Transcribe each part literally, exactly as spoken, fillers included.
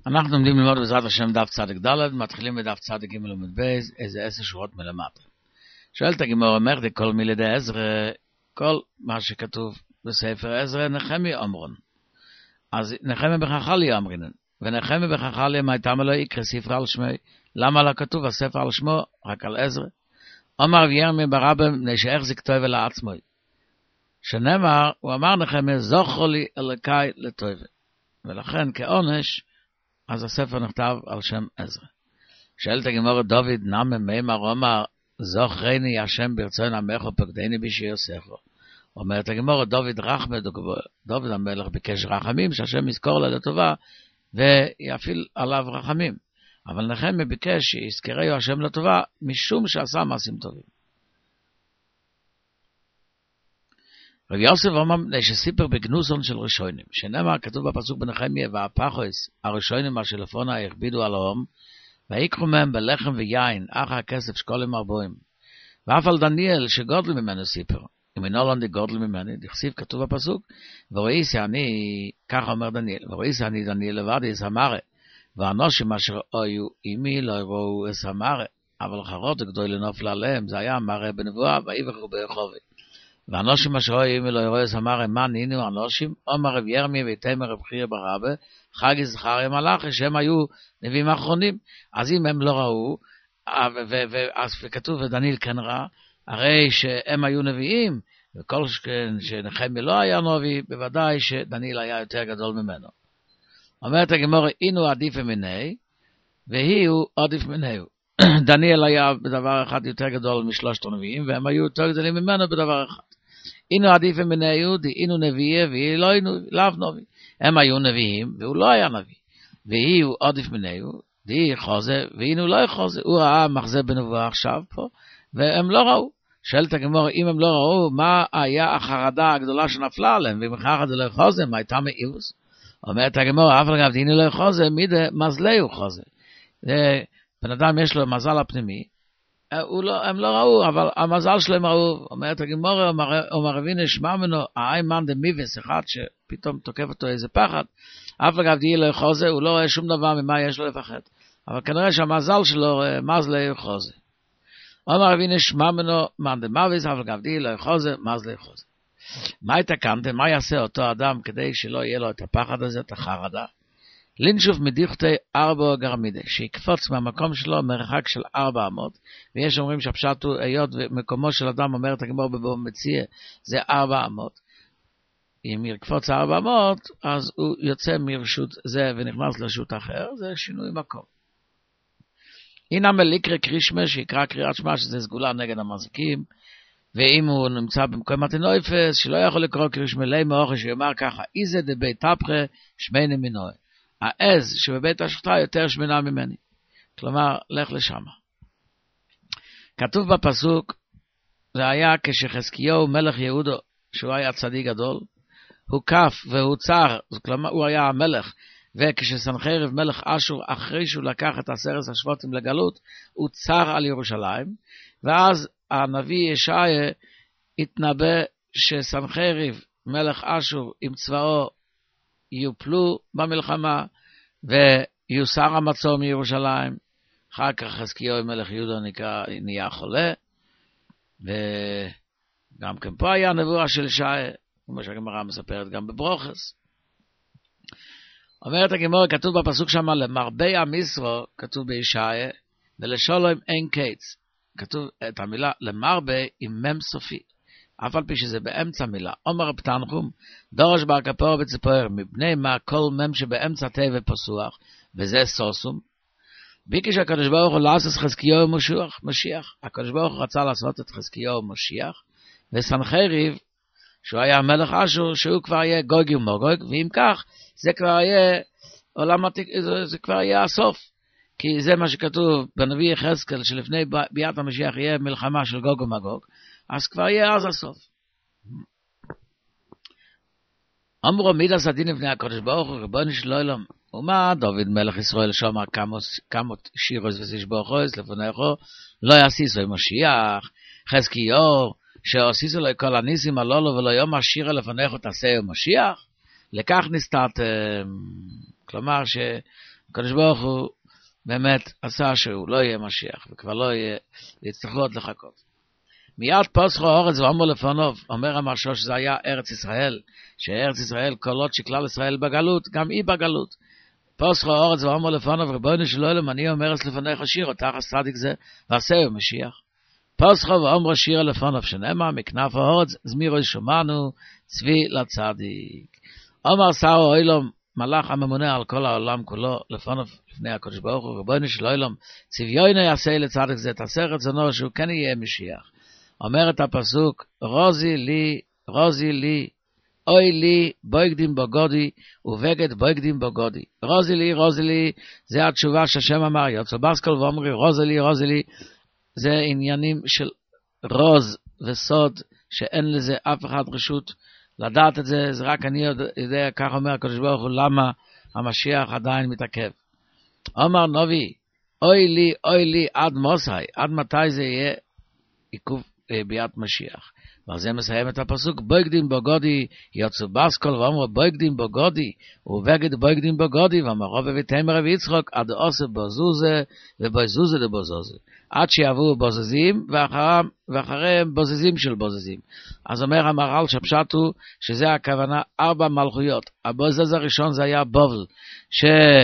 אנחנו עומדים ללמוד בעזרת השם דף צדיק ד', מתחילים בדף צדיק ג' עמוד בייס, איזה עשר שורות מלמטה. שואלת הגמרא, אומר די כל מילי די עזרא, כל מה שכתוב בספר עזרא, נחמי אומרון. אז נחמי בחכליה אמרינן, ונחמי בחכליה מה הייתה מלא יקרא ספר על שמי, למה לא כתוב הספר על שמו, רק על עזרא? אומר רב ירמיה ברבא, מפני שהחזיק טוב לעצמו. שנאמר, הוא אמר נחמי, זוכר לי אלוקי לטוב. ולכן כעונש, אז הספר נכתב על שם עזרא. שואלת הגמרא, דוד נמי מימר אומר, זוכרני השם ברצון עמך ופקדני בשיוסך. אומרת הגמרא, דוד רחמד, דוד המלך ביקש רחמים, שהשם יזכור לה לטובה, ויפעיל עליו רחמים. אבל נחמיה ביקש שיזכרהו השם לטובה, משום שעשה מעשים טובים. רב יוסף אומר, שסיפר בגנוזון של ראשונים, שנאמר, כתוב בפסוק בנחמיה, והפחוס, הראשונים אשר לפונה הכבידו על ההום, ויקחו מהם בלחם ויין, אחר הכסף שקולים ארבעים. ואף על דניאל שגודל ממנו סיפר, אם אינו לא גודל ממנו, דכסיב כתוב בפסוק, וראיסי אני, ככה אומר דניאל, וראיסי אני דניאל לבד יסמרה, ואנושים אשר היו עמי לא יראו יסמרה, אבל חרות גדול לנופל עליהם, זה היה מראה בנבואה, ויבחרו ברחובי. ואנושים אשר היו עמי לא יראו יסמרה, מה נינו אנושים? אומר רב ירמיה ויתמר רב חייא ברבא, חגי זכריה מלאכי, שהם היו נביאים האחרונים. אז אם הם לא ראו, ואז כתוב ודניאל כן ראה, הרי שהם היו נביאים, וכל שנחמיה לא היה נביא, בוודאי שדניאל היה יותר גדול ממנו. אומרת הגמרא, אינו עדיף מיני, והיא הוא עדיף מיניהו. דניאל היה בדבר אחד יותר גדול משלושת הנביאים, והם היו יותר גדולים ממנו בדבר אחד. אינו עדיף מיניהו, די אינו נביאה, והיא לא לאו נביא. הם היו נביאים, והוא לא היה נביא. והיא הוא עדיף מיניהו, די חוזה, והיינו לא חוזה. הוא ראה מחזה בנבואה עכשיו פה, והם לא ראו. שואלת הגמרא, אם הם לא ראו, מה היה החרדה הגדולה שנפלה עליהם? ואם אחר זה לא חוזה, מה הייתה מאירוס? אומרת הגמרא, אף אגב, דהינו לא חוזה, מידה מזלהו חוזה. בן אדם יש לו מזל הפנימי, לא, הם לא ראו, אבל המזל שלהם ראו. אומרת הגמרא, אומר רבינו, שמע ממנו, האיימן דמיבס, אחד שפתאום תוקף אותו איזה פחד, אף אגב, דהינו לא חוזה, הוא לא רואה שום דבר ממה יש לו לפחד. אבל כנראה שהמזל שלו מזלהו חוזה. אומר רבינו, שמע ממנו, מאן דמיבס, אף אגב, דהינו לא חוזה, מזלהו חוזה. מה יתקנתם? מה יעשה אותו אדם כדי שלא יהיה לו את הפחד הזה, את החרדה? לינשוף מדיחתי ארבע גרמידי, שיקפוץ מהמקום שלו מרחק של ארבע אמות, ויש אומרים שהפשט הוא היות ומקומו של אדם, אומרת הגמרא בבוא מציע, זה ארבע אמות. אם יקפוץ ארבע אמות, אז הוא יוצא מרשות זה ונכנס לרשות אחר, זה שינוי מקום. הנה מליקרא קרישמה, שיקרא קריאת שמע, שזה סגולה נגד המזיקים, ואם הוא נמצא במקום מתנויפס, שלא יכול לקרוא קרישמלי מאוכי, שיאמר ככה, איזה דבית תפחה שמני מנוי. העז שבבית השחטה יותר שמנה ממני. כלומר, לך לשם. כתוב בפסוק, זה היה כשחזקיהו מלך יהודו, שהוא היה צדיק גדול, הוא כף והוא צר, כלומר, הוא היה המלך, וכשסנחריב מלך אשור, אחרי שהוא לקח את עשרת השבטים לגלות, הוא צר על ירושלים, ואז הנביא ישעיה התנבא שסנחריב מלך אשור עם צבאו יופלו במלחמה ויוסר המצור מירושלים. אחר כך חזקיהו מלך יהודה נהיה חולה, וגם כן פה היה נבואה של ישעיה, כמו שהגמרא מספרת גם בברוכס. אומרת הגמרא, כתוב בפסוק שם, למרבה המשרו, כתוב בישעיה, ולשלום אין קץ. כתוב את המילה למרבה עם מם סופי, אף על פי שזה באמצע מילה. אומר פתנחום, דורש בר כפור בציפור, מבני מה כל מם שבאמצע תיבה פסוח, וזה סוסום. ביקש הקדוש ברוך הוא לעשות חזקיהו משיח, משיח. הקדוש ברוך הוא רצה לעשות את חזקיהו משיח, וסנחריב, שהוא היה מלך אשור, שהוא כבר יהיה גוג ומוגוג, ואם כך, זה כבר יהיה עולם עתיק, זה, זה כבר יהיה הסוף. כי זה מה שכתוב בנביא יחזקאל, שלפני ביאת המשיח יהיה מלחמה של גוג ומגוג, אז כבר יהיה אז הסוף. אמרו מידס הדין לפני הקדוש ברוך הוא, ריבונו של עולם, ומה דוד מלך ישראל שומר כמות שירוס ותשבוכוס לפניכו, לא יסיסו עם משיח, חזקיהו, שעשיסו לו כל הניסים הללו ולא יום השירה לפניכו תעשה עם משיח, לכך נסתת, כלומר ש... הקדוש ברוך הוא באמת עשה שהוא לא יהיה משיח, וכבר לא יהיה, יצטרכו עוד לחכות. מיד פסחו האורץ ואומר לפניו, אומר המרשו שזה היה ארץ ישראל, שארץ ישראל קולות שכלל ישראל בגלות, גם היא בגלות. פסחו האורץ ואומר לפניו, ריבונו של עולם, אני אומר את לפניך שירו, תחת צדיק זה, ועשהו משיח. פסחו ואומר שירה לפניו, שנאמר מכנף האורץ, זמירו שמענו, צבי לצדיק. אומר שר העולם, מלאך הממונה על כל העולם כולו, לפניו, לפני הקדוש ברוך הוא, ריבונו של עולם, צביונו יעשה לצדיק זה, תעשה רצונו שהוא כן יהיה משיח. אומר את הפסוק, רוזי לי, רוזי לי, אוי לי, בויגדים בגודי, ובגד בויגדים בגודי. רוזי לי, רוזי לי, זה התשובה שהשם אמר, יוצא בסקול ואומרי, רוזי לי, רוזי לי, זה עניינים של רוז וסוד, שאין לזה אף אחד רשות לדעת את זה, זה רק אני יודע, כך אומר הקדוש ברוך הוא, למה המשיח עדיין מתעכב. אומר נובי, אוי לי, אוי לי, עד מוסי, עד מתי זה יהיה עיכוב ביאת משיח. ועל זה מסיים את הפסוק, בויגדים בגודי, יוצאו בסקול ואומרו בויגדים בגודי, ובגד בויגדים בגודי, ואמרו ותמר ויצחוק, עד עושה בוזוזה, ובוזוזה לבוזוזה. עד שיעברו בוזזים, ואחריהם, ואחריהם בוזזים של בוזזים. אז אומר המהר"ל שפשט הוא, שזה הכוונה ארבע מלכויות. הבוזז הראשון זה היה בובל, ש...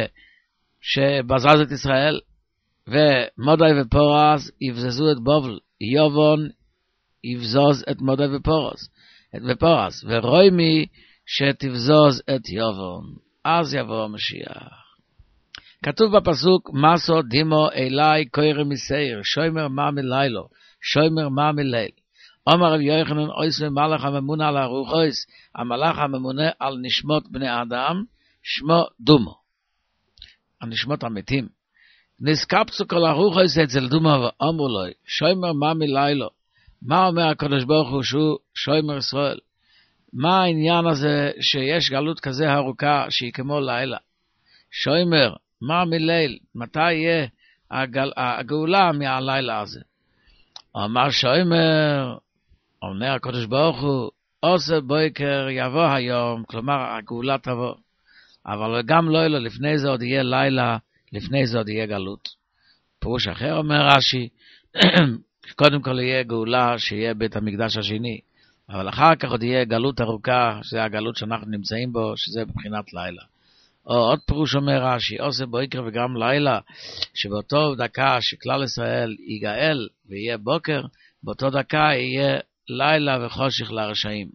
שבזז את ישראל, ומודי ופורס יבזזו את בובל, יובון יבזוז את מודי ופורס, את ופורס, ורוימי שתבזוז את יובון. אז יבוא המשיח. כתוב בפסוק, מסו דימו אלי קוירם מסייר, שוימר מה מלילו, שוימר מה מליל. אומר רב יוחנן, אויס ומלאך הממונה על הרוחויס, המלאך הממונה על נשמות בני אדם, שמו דומו. הנשמות המתים. נסקפצו כל הרוחויס אצל דומו ואומרו לו, שוימר מה מלילו. מה אומר הקדוש ברוך הוא שהוא שוימר ישראל? מה העניין הזה שיש גלות כזה ארוכה שהיא כמו לילה? שוימר, מה מליל? מתי יהיה הגל, הגאולה מהלילה הזה? אומר שוימר, אומר הקדוש ברוך הוא, עושה בויקר יבוא היום, כלומר הגאולה תבוא. אבל גם לילה, לפני זה עוד יהיה לילה, לפני זה עוד יהיה גלות. פירוש אחר אומר רש"י, קודם כל יהיה גאולה שיהיה בית המקדש השני, אבל אחר כך עוד יהיה גלות ארוכה, שזה הגלות שאנחנו נמצאים בו, שזה בבחינת לילה. או עוד פירוש אומר רש"י, עושה בוקר וגם לילה, שבאותו דקה שכלל ישראל יגאל ויהיה בוקר, באותו דקה יהיה לילה וחושך לרשעים.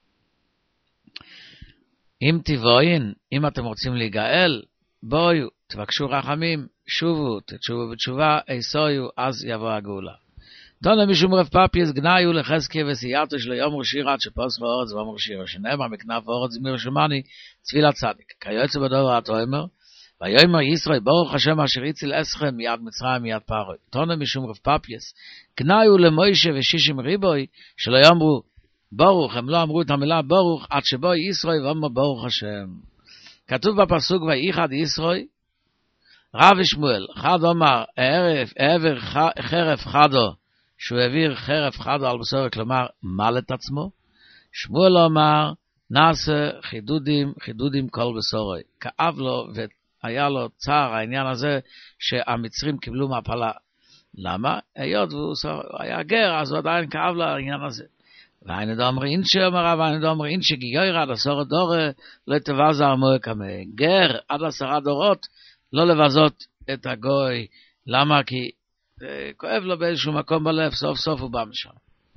אם תבואין, אם אתם רוצים להיגאל, בואו, תבקשו רחמים, שובו, תשובו בתשובה, איסויו, אז יבוא הגאולה. דונה משום רב פאפיס גנאיו לחזקיה וסייעתו של יום ראשיר עד שפוסחו אורץ ואומר שירה, שנאמר מכנף אורץ זמיר שמעני צפילה צדיק. כיוצא בדור התאמר, ויאמר ישראל ברוך השם אשר הציל אתכם מיד מצרים מיד פרעה. דונה משום רב פאפיס גנאיו למוישה ושישים ריבוי, שלא יאמרו ברוך, הם לא אמרו את המילה ברוך, עד שבו ישראל ואומר ברוך השם. כתוב בפסוק וייחד ישראל, רב שמואל, חד אומר, העבר חרף חדו, שהוא העביר חרף חדו על בשרו, כלומר, מל את עצמו. שמואל אומר, נעשה חידודים, חידודים כל בשרו. כאב לו, והיה לו צער העניין הזה, שהמצרים קיבלו מפלה. למה? היות והוא היה גר, אז הוא עדיין כאב לו העניין הזה. ואין דאמר אינשי, אומר רב, ואין דאמר אינשי, גיגויר עד עשרה דורה, לא תבזר מוה כמה. גר עד עשרה דורות, לא לבזות את הגוי. למה? כי כואב לו באיזשהו מקום בלב, סוף סוף הוא בא משם.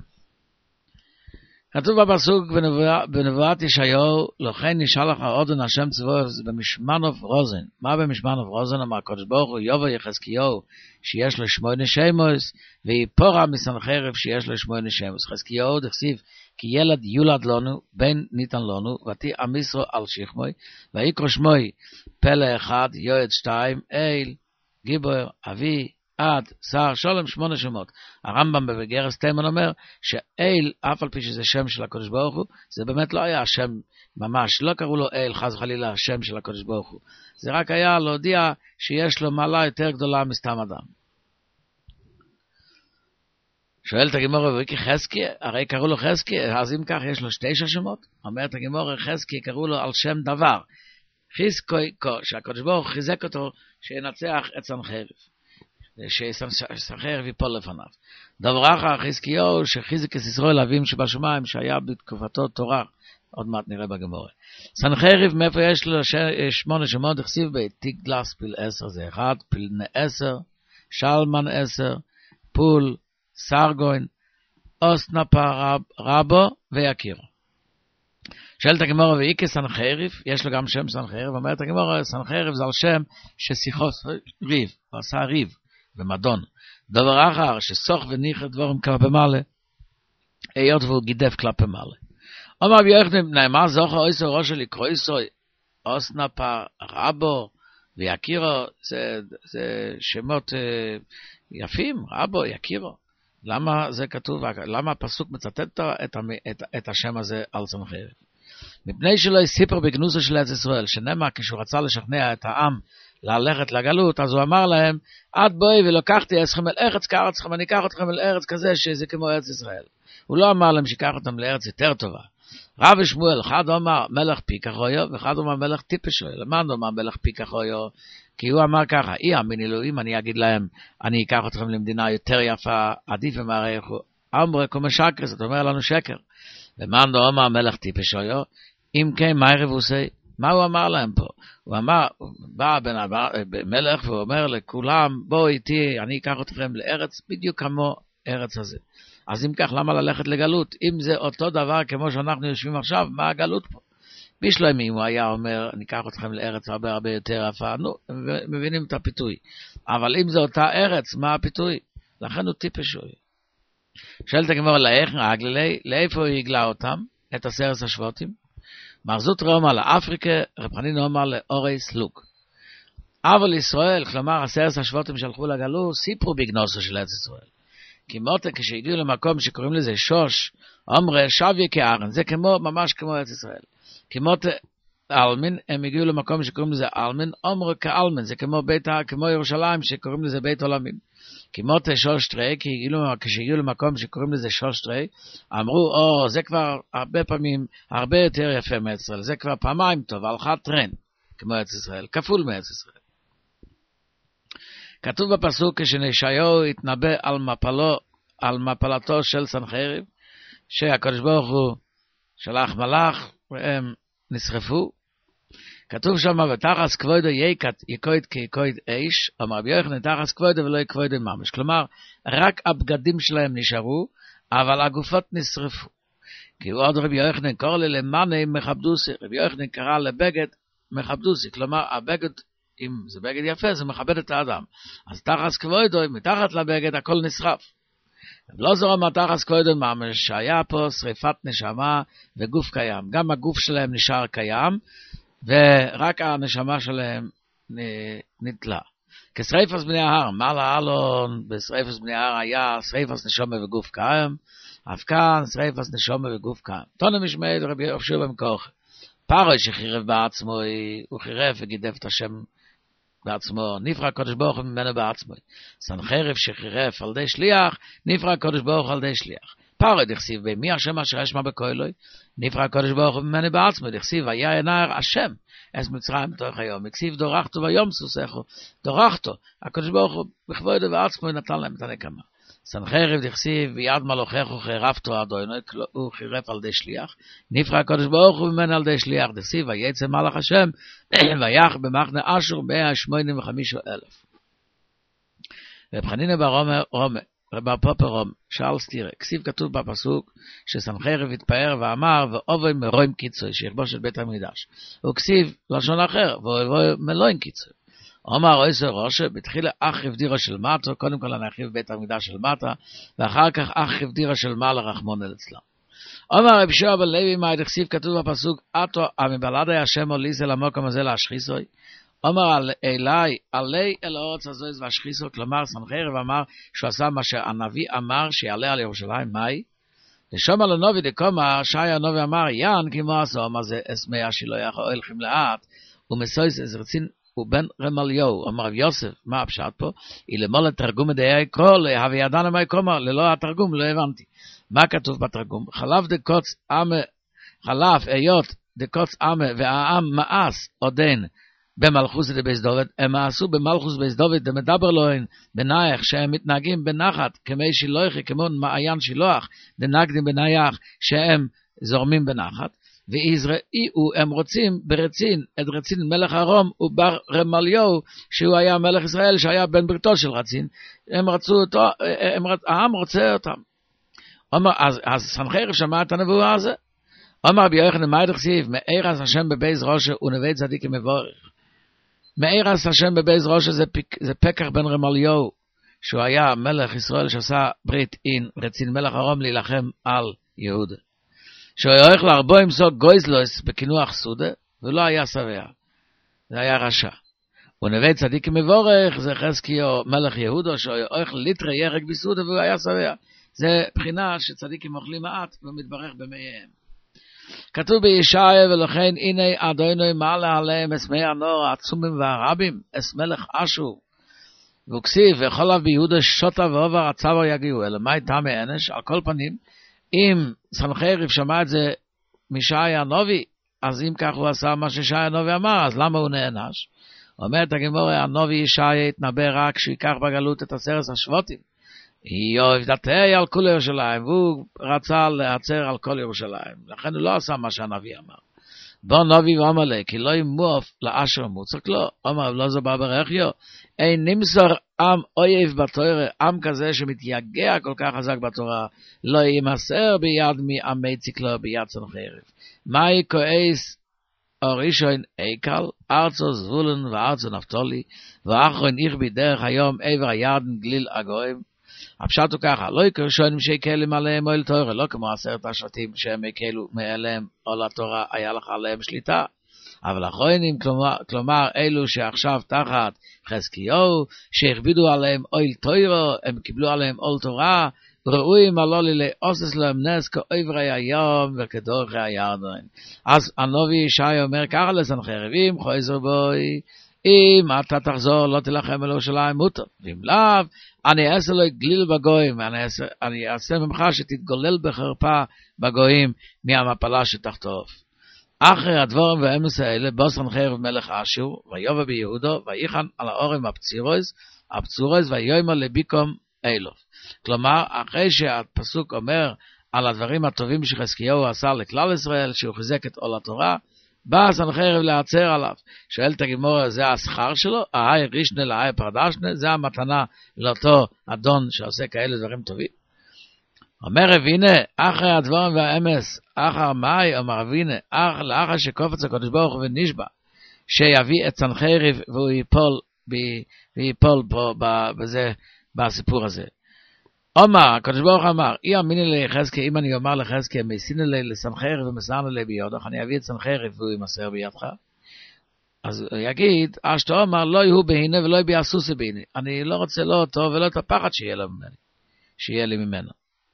כתוב בפסוק בנבואת ישעיהו, לכן נשאל לך עודן השם צבאות במשמנוב רוזן. מה במשמנוב רוזן? אמר הקדוש ברוך הוא, יבוא יחזקיהו שיש לו שמונה שמות, ויפורע מסנחרב שיש לו שמונה שמות. חזקיהו דכסיב, כי ילד יולד לנו, בן ניתן לנו, ותהי עם ישראל על שכמוי, ויקרא שמוי פלא אחד, יועד שתיים, אל, גיבור, אבי, עד, שר, שולם, שמונה שמות. הרמב"ם בגרס תימן אומר שאל, אף על פי שזה שם של הקדוש ברוך הוא, זה באמת לא היה שם ממש, לא קראו לו אל, חס וחלילה, השם של הקדוש ברוך הוא. זה רק היה להודיע שיש לו מעלה יותר גדולה מסתם אדם. שואלת הגמרא, ויקי חזקי, הרי קראו לו חזקי, אז אם כך יש לו שתשע שמות? אומרת הגמרא, חזקי קראו לו על שם דבר. חיזקוי קו, שהקדוש ברוך הוא חיזק אותו, שינצח את סנחריב. שסנחריב ייפול לפניו. דבר אחר חזקיהו שחיזק את ישראל אביהם שבשמיים שהיה בתקופתו תורה, עוד מעט נראה בגמורה. סנחריב מאיפה יש לו שמונה שמות הכסיב בי, תיגלס פיל עשר זה אחד, פילנה עשר, שלמן עשר, פול, סרגוין, אוסנפה רב, רבו ויקירו. שואלת הגמורה ואיקה סנחריב, יש לו גם שם סנחריב, אומרת הגמורה סנחריב זה על שם ששיחו ריב, הוא עשה ריב ומדון. דבר אחר שסוך וניחר דבורם כלפי מעלה, היות והוא גידף כלפי מעלה. אומר רבי יוחנן נאמר זוכר אויסו ראשו לקרוא איסוי, אוסנפה רבו ויקירו, זה, זה שמות אה, יפים, רבו, יקירו. למה זה כתוב, למה הפסוק מצטט את, את, את, את השם הזה על סנחריב? מפני שלא סיפר בגנוזו של ארץ ישראל, שנאמר כשהוא רצה לשכנע את העם ללכת לגלות, אז הוא אמר להם, עד בואי ולקחתי אתכם אל ארץ כארצכם, אני אקח אתכם אל ארץ כזה שזה כמו ארץ ישראל. הוא לא אמר להם שיקח אותם לארץ יותר טובה. רב ושמואל, אחד אומר מלך פיקחויו, ואחד אומר מלך טיפשוי. למה הוא אומר מלך פיקחויו? כי הוא אמר ככה, אי אמין אלוהים, אני אגיד להם, אני אקח אתכם למדינה יותר יפה, עדיף ומערך, אמרה כמו שקר, זאת אומר לנו שקר. למען לא אמר מלך טיפשויו, אם כן, מה ערב הוא עושה? מה הוא אמר להם פה? הוא אמר, בא בן מלך והוא אומר לכולם, בואו איתי, אני אקח אתכם לארץ בדיוק כמו ארץ הזה. אז אם כך, למה ללכת לגלות? אם זה אותו דבר כמו שאנחנו יושבים עכשיו, מה הגלות פה? בשלמי, אם הוא היה אומר, אני אקח אתכם לארץ הרבה הרבה יותר יפה, נו, מבינים את הפיתוי. אבל אם זה אותה ארץ, מה הפיתוי? לכן הוא טיפשוי. שואלת הגמרא לאיך נהגלי, לאיפה הוא יגלה אותם, את עשרת השבטים? מרזות רומא לאפריקה, רב חנינא אומר לאורי סלוק. אבל ישראל, כלומר עשרת השבטים שהלכו לגלות, סיפרו בגנוזו של ארץ ישראל. כי מותה כשהגיעו למקום שקוראים לזה שוש, אומרה שוויה כארן, זה כמו, ממש כמו ארץ ישראל. כי מותה אלמין, הם הגיעו למקום שקוראים לזה אלמין, אומרה כאלמין, זה כמו בית, כמו ירושלים שקוראים לזה בית עולמים. כי מותה שוש תרי, כי כשהגיעו למקום שקוראים לזה שוש תרי, אמרו, או, זה כבר הרבה פעמים, הרבה יותר יפה מארץ ישראל, זה כבר פעמיים טוב, הלכה טרן, כמו ארץ ישראל, כפול מארץ ישראל. כתוב בפסוק כשנשעיהו התנבא על מפלו, על מפלתו של סנחריב, שהקדוש ברוך הוא שלח מלאך והם נשרפו. כתוב שם ותחס כבודו יקויד כיקויד אש, אמר רבי יוחנן תחס כבודו ולא יקויד ממש. כלומר, רק הבגדים שלהם נשארו, אבל הגופות נשרפו. כי הוא עוד רבי יוחנן קורא למאני מכבדוסי, רבי יוחנן קרא לבגד מכבדוסי, כלומר הבגד אם זה בגד יפה, זה מכבד את האדם. אז תחס כבודו, מתחת לבגד, הכל נשרף. לא זו רמה תחס כבודו, שהיה פה שריפת נשמה וגוף קיים. גם הגוף שלהם נשאר קיים, ורק הנשמה שלהם נתלה. כשריפת בני ההר, מעלה אלון, בשריפת בני ההר היה שריפת נשמה וגוף קיים, אף כאן שריפת נשמה וגוף קיים. תונה משמעית רבי יהושע בן כוכי. פרעה שחירף בעצמו, הוא חירף וגידף את השם בעצמו, נפרע הקדוש ברוך הוא ממנו בעצמו. סנחריב שחירף על די שליח, נפרע הקדוש ברוך הוא על די שליח. פרעה דכסיב בי, מי השם אשר אשמע בקולוי? נפרע הקדוש ברוך הוא ממנו בעצמו, דכסיב, היה ינער השם, אס מצרים בתוך היום, הכסיב דורכתו ויום סוסךו, דורכתו, הקדוש ברוך הוא בכבודו בעצמו נתן להם את הנקמה. סנחריב דכסיב, ביד מלוכך וחירפתו אדוני, הוא חירף על די שליח, נפרע הקדוש ברוך הוא ממנו על די שליח, דכסיב, ויצא מלאך השם, ויח במחנה אשור מאה שמונים וחמישה אלף. רב חנינא בר רומא, רב פופר רומא, שאל סתירה, כסיב כתוב בפסוק, שסנחריב התפאר ואמר, ואובוי מרוים קיצוי, שיכבוש את בית המקדש. הוא כסיב לשון אחר, ואובוי מלוין קיצוי. אומר אויסו ראשה, בתחילה אח הבדירה של מטה, קודם כל הנחריב בית המקדש של מטה, ואחר כך אח הבדירה של מעלה רחמון אל אצלם. אומר רבי יהושע בן לוי, מה דכסיב כתוב בפסוק, אתו המבלעדי השם הוליס אל המקום הזה להשחיסוי. אומר אלי, עלי אל הארץ הזו והשחיסו, כלומר סנחריב אמר שהוא עשה מה שהנביא אמר שיעלה על ירושלים, מהי? ושומע לנובי דקומר, שי הנובי אמר, יען כמו עשו, אמר זה אסמיה שלא יכול הולכים לאט, ומסויס איזה רצין, ובן רמליהו, אמר רב יוסף, מה הפשט פה? היא למול התרגום מדעי כל, הווי ידענו מה יקומר, ללא התרגום, לא הבנתי. מה כתוב בתרגום? חלף דקוץ, חלף היות דקוץ עמה, והעם מאס עודן במלכוס דבייס דוד, הם מאסו במלכוס בייס דוד, דמדבר לוהן בנייח, שהם מתנהגים בנחת, כמי שילוחי, כמו מעיין שילוח, דנגדים בנייח, שהם זורמים בנחת, ויזרעו, הם רוצים ברצין, את רצין מלך הרום, ובר רמליהו, שהוא היה מלך ישראל, שהיה בן בריתו של רצין, הם רצו אותו, הם, העם רוצה אותם. אומר, אז, אז סנחריב שמע את הנבואה הזה, אומר רבי יוחנן מה דכתיב, מאירס השם בבייס ראשו ונווה צדיק מבורך. מאירס השם בבייס ראשו זה, פק, זה פקח בן רמליהו, שהוא היה מלך ישראל שעשה ברית אין רצין מלך הרום להילחם על יהודה. שהוא הולך להרבו עם סוג גויזלוס בכינוח סודה, ולא היה שבע. זה היה רשע. ונווה צדיק מבורך זה חזקיהו מלך יהודה, שהוא הולך ליטרי ירק בסודה והוא היה שבע. זה בחינה שצדיקים אוכלים מעט ומתברך במאיהם. כתוב בישעיה, ולכן הנה אדוני מעלה עליהם אסמי הנור העצומים והרבים, אס מלך אשור. וכסיב וחולב ביהודה שוטה ועובר הצבר יגיעו, אלא מה הייתה מאנש? על כל פנים, אם סנחריב שמע את זה מישעיה הנובי, אז אם כך הוא עשה מה שישעיה הנובי אמר, אז למה הוא נענש? אומרת הגמרא, הנובי ישעיה התנבא רק שיקח בגלות את עשרת השבטים. יואב דתי על כל ירושלים, והוא רצה להצר על כל ירושלים, לכן הוא לא עשה מה שהנביא אמר. בוא נביא ואמר לי, כי לא ימוף לאשר מוצק לו, אמר לא זו בברכיו, אין נמסור עם אויב בתורה, עם כזה שמתייגע כל כך חזק בתורה, לא ימסר ביד מעמי ציקלו ביד סנחריב. מאי כועס אורישון איקל, ארצו זבולון וארצו נפתולי, ואחרון איך בדרך היום עבר הירדן גליל הגויים, הפשט הוא ככה, לא יקרו שונים שיקלים עליהם או אל תורה, לא כמו עשרת השבטים שהם יקלו מעליהם או לתורה, היה לך עליהם שליטה. אבל אחרונים, כלומר, כלומר אלו שעכשיו תחת חזקיהו, שהכבידו עליהם אויל תורה, הם קיבלו עליהם אול תורה, ראויים עלו לי לעושס להם נס כאוברי היום וכדורכי הירדן. אז הנביא ישעיה אומר ככה לסנחריב, אם חוזר בוי, אם אתה תחזור לא תלחם על ירושלים מותר, ואם לאו, אני אעשה לו גליל בגויים, אני אעשה, אני אעשה ממך שתתגולל בחרפה בגויים מהמפלה שתחטוף. אחרי הדבורים והאמס האלה, בא סנחריב מלך אשור, ויובא ביהודו, ויחן על האורם הפצירוס, הפצורוס, ויאמר לביקום אילוף. כלומר, אחרי שהפסוק אומר על הדברים הטובים שחזקיהו עשה לכלל ישראל, שהוא חיזק את עול התורה, בא סנחריב להצר עליו. שואל את הגמרא, זה השכר שלו? ההי רישנה להי פרדשנה, זה המתנה לאותו אדון שעושה כאלה דברים טובים. אומר רבינה, אחרי הדברים והאמס, אחר מאי, אומר רבינה, אח לאחר שקופץ הקדוש ברוך הוא ונשבע, שיביא את סנחריב והוא ייפול, ב, וייפול פה בזה, בסיפור הזה. אומר, הקדוש ברוך אמר, אי אמיני לחזקי, אם אני אומר לחזקי, מסיני לי לסנחריב ומסרנו לי ביודך, אני אביא את סנחריב והוא ימסר בידך. אז הוא יגיד, אשתו אמר, לא יהיו בהנה ולא יהיה ביעסוסי בהנה. אני לא רוצה לא אותו ולא את הפחד שיהיה לו ממני, שיהיה לי ממנו.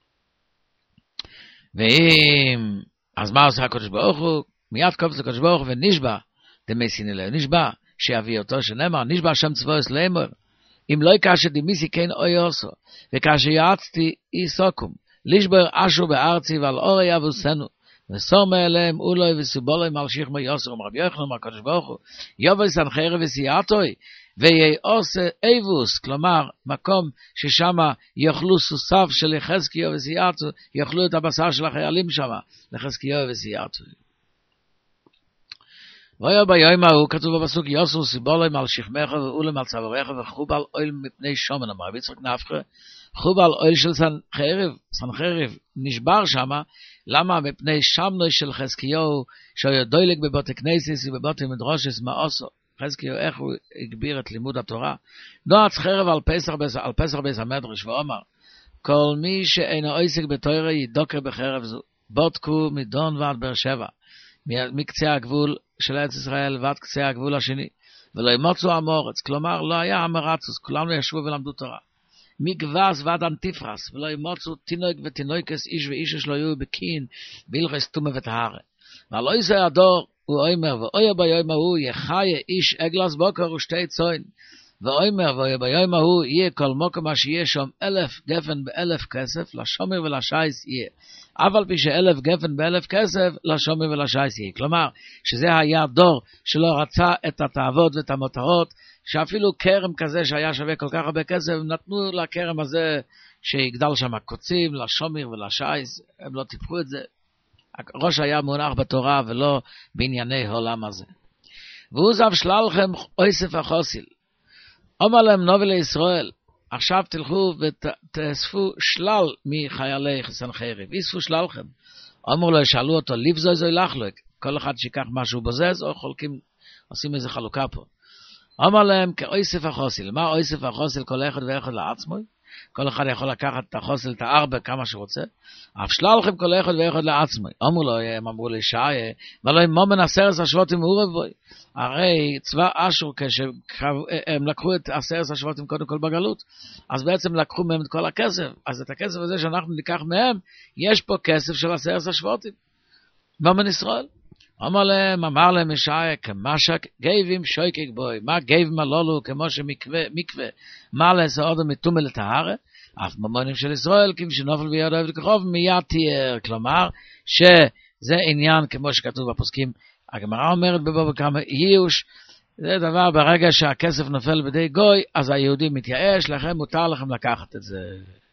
ואם, אז מה עושה הקדוש ברוך הוא? מיד קופץ לקדוש ברוך הוא ונשבע, דמסיני לי, נשבע, שיביא אותו, שנאמר, נשבע השם צבאוס לאמור, אם לא יקשה דמיסי כן אוי עושו, וכאשר יעצתי איסוקום, לשבר אשו בארצי ועל אורי אבוסנו, וסור מאליהם אולוי וסובולוי על שכמו יוסר, ומרבי יוחנן מהקדוש ברוך הוא, יובל סנחריב וסייעתוי, ויעשה איבוס, כלומר, מקום ששם יאכלו סוסיו של חזקיהו וסייעתו, יאכלו את הבשר של החיילים שם, לחזקיהו וסייעתוי. ויהיה ביום ההוא כתוב בפסוק יוסר סיבולם על שכמך ואולם על צוואריך וחובל אויל מפני שומן, אמר רבי יצחק נפחא, חובל אויל של סנחריב, סנחריב נשבר שמה, למה? מפני שמנוי של חזקיהו שהיה דוילג בבתי כנסס ובבתי מדרושס מאוסו. חזקיהו איך הוא הגביר את לימוד התורה? נועץ חרב על פסח על פסח בית המדרש ואומר, כל מי שאינו עוסק בתורה ידוקר בחרב זו, בודקו מדון ועד באר שבע, מקצה הגבול של ארץ ישראל ועד קצה הגבול השני, ולא ימוצו המורץ, כלומר לא היה המרצוס, כולנו ישבו ולמדו תורה. מגבס ועד אנטיפרס, ולא ימוצו תינוק ותינוקס, איש ואיש שלא יהיו בקין, בהלכס תומה וטהרה. ולא יזה הדור, הוא אומר, ואויה ביום ההוא יחיה איש אגלס בוקר ושתי צוין, ואומר, וביום ההוא יהיה כל מוקם מה שיהיה שם אלף גפן באלף כסף, לשומר ולשייס יהיה. אבל פי שאלף גפן באלף כסף, לשומר ולשייס יהיה. כלומר, שזה היה דור שלא רצה את התאוות ואת המותרות, שאפילו קרם כזה שהיה שווה כל כך הרבה כסף, נתנו לקרם הזה שיגדל שם קוצים, לשומר ולשייס, הם לא טיפחו את זה. הראש היה מונח בתורה ולא בענייני העולם הזה. והוא זב שללכם אוסף החוסיל. אומר להם נובי לישראל, עכשיו תלכו ותאספו שלל מחיילי סנחריב, אספו שללכם. אמרו לו, שאלו אותו, לבזוי זוי לחלוק, כל אחד שיקח משהו בוזז, או חולקים, עושים איזה חלוקה פה. אמר להם, כאוסף החוסיל, מה אוסף החוסיל כל אחד ואחד לעצמו? כל אחד יכול לקחת את החוסיל, את הארבע, כמה שרוצה, אף שללכם כל אחד ואחד לעצמו. אמרו לו, הם אמרו לי, שעה, ולא אם מומן עשרת השבטים מעורב בוי. הרי צבא אשור, כשהם לקחו את עשרת השבטים קודם כל בגלות, אז בעצם לקחו מהם את כל הכסף. אז את הכסף הזה שאנחנו ניקח מהם, יש פה כסף של עשרת השבטים. מומן ישראל. אמר להם, אמר להם ישעיה, כמשק גייבים שויקק בוי. מה גייבים הלולו כמו שמקווה, מקווה, מה לעשות מטומא לטהרה? אף ממונים של ישראל, כמו שנופל ביד אוהב לכחוב, מיד תיאר. כלומר, שזה עניין כמו שכתוב בפוסקים, הגמרא אומרת בבוא בכמה ייאוש, זה דבר ברגע שהכסף נופל בידי גוי, אז היהודי מתייאש, לכם מותר לכם לקחת את זה.